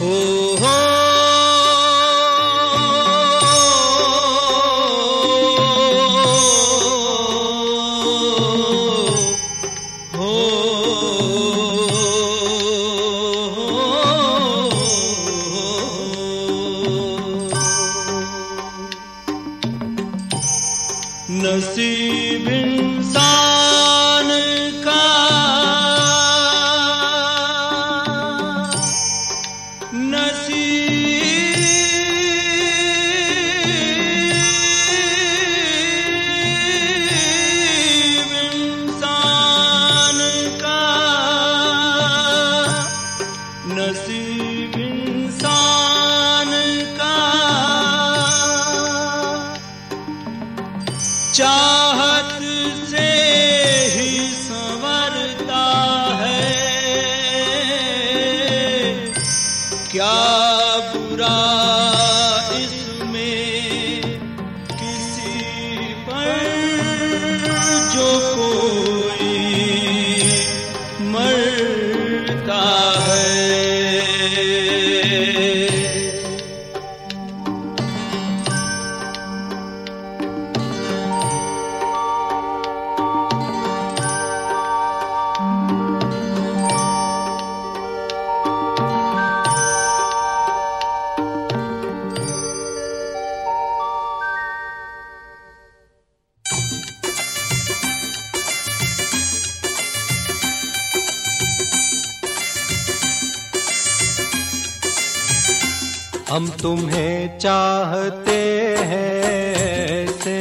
नसीब इंसान का नसीब इंसान का चाहत से ही संवरता है। क्या बुरा इसमें किसी पर जो कोई मरता है। हम तुम्हें चाहते हैं से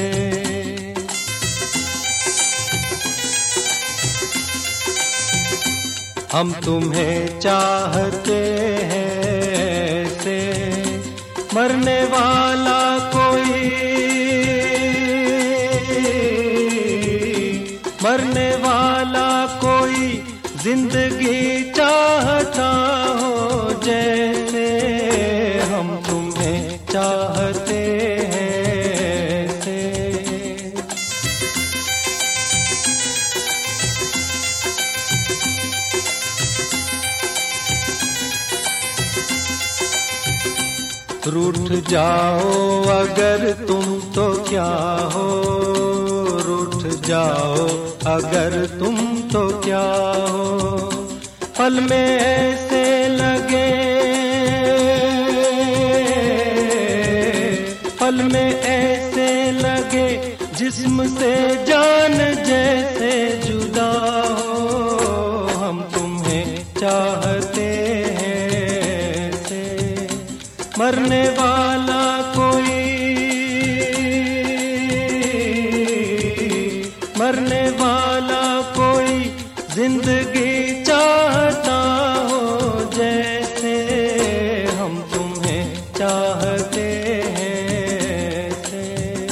हम तुम्हें चाहते हैं से मरने वाला कोई जिंदगी चाहता हो जैसे हम तुम्हें चाहते हैं से। रूठ जाओ अगर तुम तो क्या हो, रूठ जाओ अगर तुम तो क्या हो। पल में ऐसे लगे, पल में ऐसे लगे जिस्म से जान जैसे जुदा हो। हम तुम्हें चाहते हैं से मरने वाला कोई, मरने वाला कोई जिंदगी चाहता हो जैसे हम तुम्हें चाहते हैं से।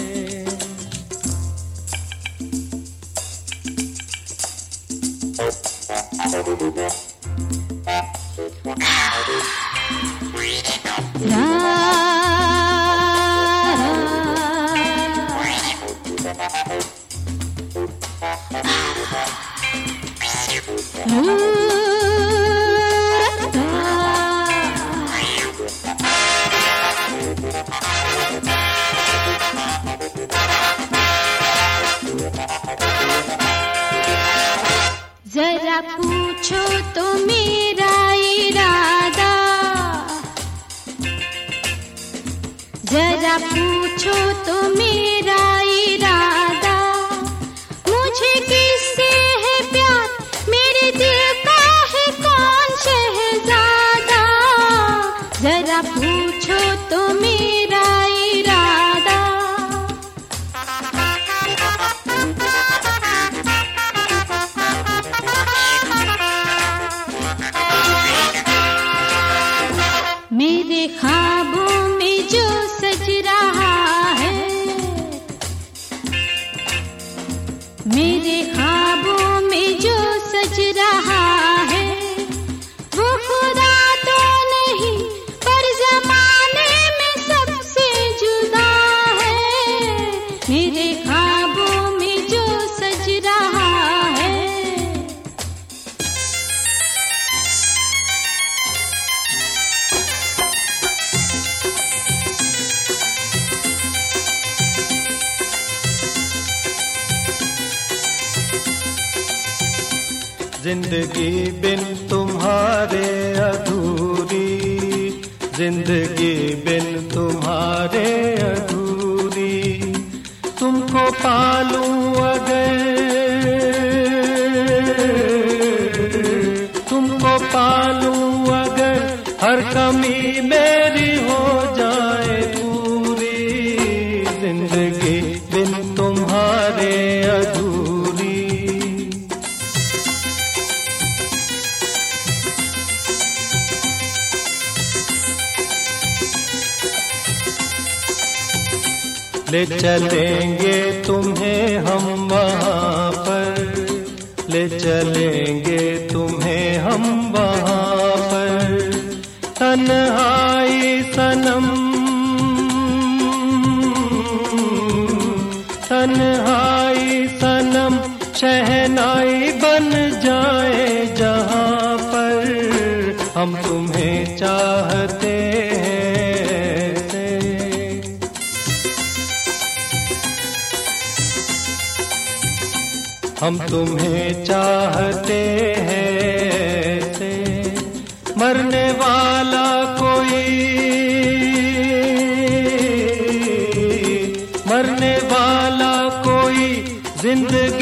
जरा पूछो तो मेरा इरादा, जरा पूछो तो मेरा इरादा। मुझे किससे है प्यार, मेरे दिल का है कौन शहजादा। जरा पूछो तो मेरा इरादा। मेरे ख्वाबों में जो सज रहा है, जिंदगी बिन तुम्हारे अधूरी, जिंदगी बिन तुम्हारे अधूरी। तुमको पालूं अगर, तुमको पालूं अगर हर कमी मेरी हो जाए पूरी, जिंदगी बिन तुम्हारे अधूरी। ले चलेंगे तुम्हें हम वहाँ पर, ले चलेंगे तुम्हें हम वहाँ पर। तन्हाई सनम, तन्हाई सनम शहनाई बन जाए जहाँ पर। हम तुम्हें चाहते हैं, हम तुम्हें चाहते हैं से। मरने वाला कोई, मरने वाला कोई जिंदगी